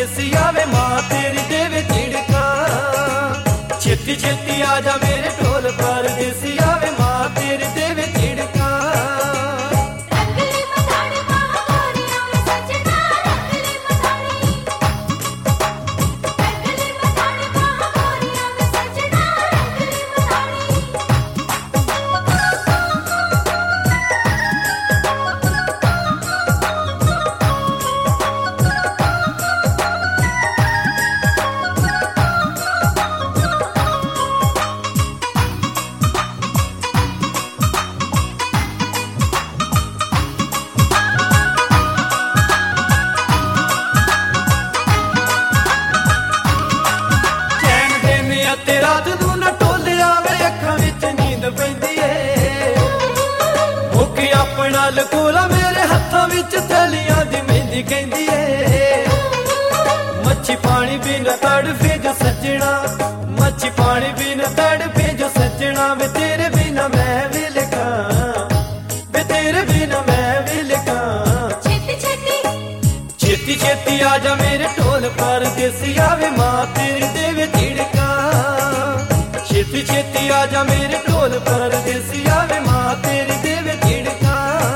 परदेसी आवे माँ तेरी देवे झिड़का। छेती छेती आजा मेरे ढोल परदेसी आवे माँ तेरी देवे झिड़का। रात नू ना टोले आवे अखां विच नींद पैंदी ए। मुक्की अपना लकोला मेरे हत्थां विच थैलियां दी मेहंदी कहंदी ए। मच्छी पानी बिना तड़फे जो सजना, मच्छी पानी बिना तड़फे जो सजना। वे तेरे बिना मैं भी लिखा, वे तेरे बिना मैं भी लिखा। छेती छेती आजा मेरे ढोल परदेसी आवे माँ तेरी देवे झिड़का। छेती छेती आजा मेरे ढोल परदेसी आवे माँ तेरी देवे झिड़का।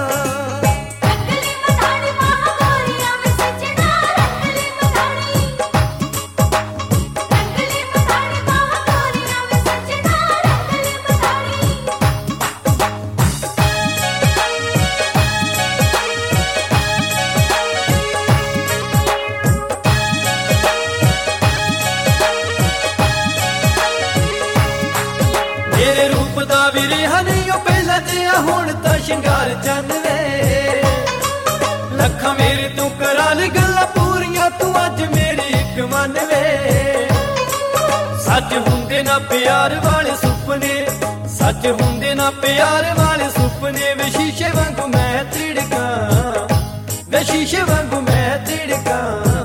मेरे रूप दा वीरे हनियो पहला दिया हुण तां शिंगार चंद वे। लखां मेरे तू करा ले गल्लां पूरियां तू अज मेरी इक मन वे। सच हुंदे ना प्यार वाले सुपने, सच हुंदे ना प्यार वाले सुपने। वे शीशे वांगू मैं तिड़का, वे शीशे वांगू मैं तिड़का।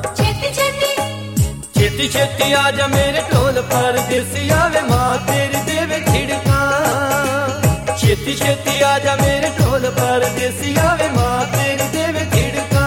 छेती छेती आजा मेरे ढोल परदेसी आवे माँ तेरी देवे झिड़का। छेती छेती आजा मेरे ढोल परदेसी आवे माँ तेरी देवे झिड़का।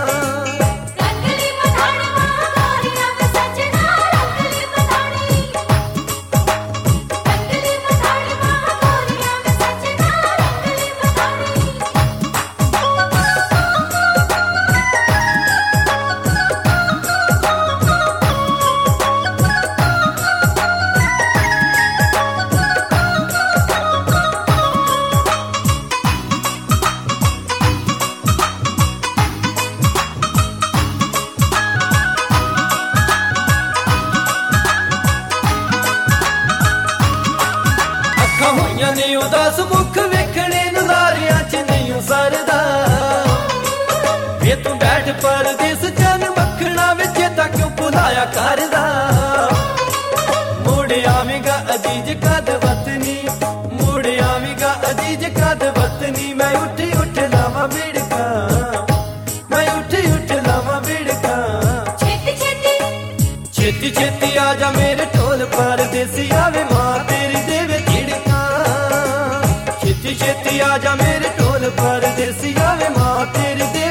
होइयां ने उदास मुख वेखने नज़ारियां च नहीं सरदा। वे तू बैठ परदेस चन मखना विच तां क्यों भुलाया करदा। मुड़ आवेगा अजीज कद वतनी, मुड़ आवेगा अजीज कद वतनी। मैं उठ उठ लावां बिड़का, मैं उठ उठ लावां बिड़का। छेती छेती आजा मेरे ढोल परदेसी आवे माँ तेरी देवे झिड़का। छेती छेती आजा मेरे ढोल परदेसी आवे माँ तेरी